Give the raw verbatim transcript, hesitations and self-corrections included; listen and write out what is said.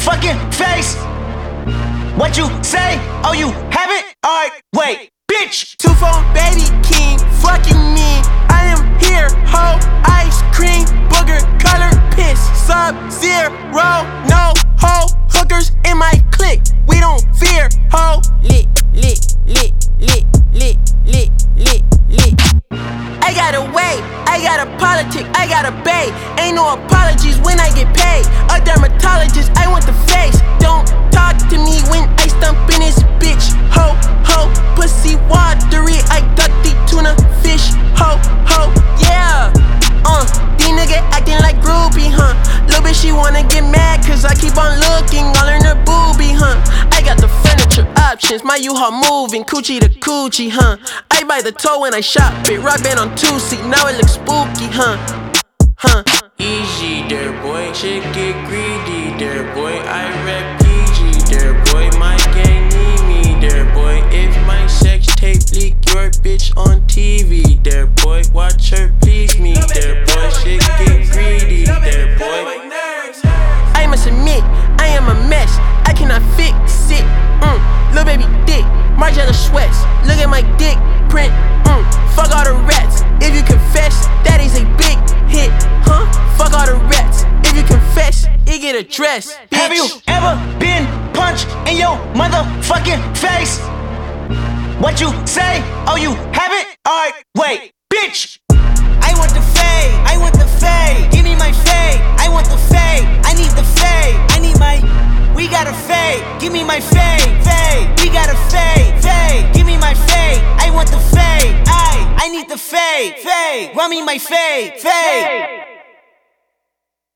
motherfucking face. What you say? Oh, you haven't? Alright, wait, bitch. Two phone baby king, fucking me. I am here, ho. Ice cream, booger, color, piss. Sub zero, no ho. Hookers in my clique, we don't fear, ho. Lit, lit, lit, lit, lit, lit, lit, lit. I got a way, I got a politic, I got a bay. Ain't no apologies when I get paid. A dermatologist, I want the face. Don't talk to me when I stump in this bitch. Ho, ho, pussy watery. I got the tuna fish. Ho, ho, yeah. Uh, these nigga acting like groupie, huh? Little bitch, she wanna get mad cause I keep on looking all in her boobie, huh? I got the furniture options, my U-Haul moving, coochie to coochie, huh? I buy the toe when I shop it, rock band on two seat, now it looks spooky, huh? Huh? Easy there, boy, shit get greedy there, boy. I rap P G there, boy. My gang need me there, boy. If my sex tape leak, your bitch on T V there, boy. Watch her please me there, boy. Shit get greedy there, boy. I must admit, I am a mess. I cannot fix it. Mm, little baby dick, Margiela sweats. Look at my dick print. Mm, fuck all the rats. If you confess, that is a big hit, huh? Fuck all the rats. If you confess, it get addressed. Bitch. Have you ever been punched in your motherfucking face? What you say? Oh, you haven't? Alright, wait, bitch. I want the fade, I want the fade. Give me my fade, I want the fade. I need the fade, I need my. We got a fade, give me my fade, fade. We got a fade, fade. Give me my fade, I want the fade. I, I need the fade, fade. Run me my fade, fade.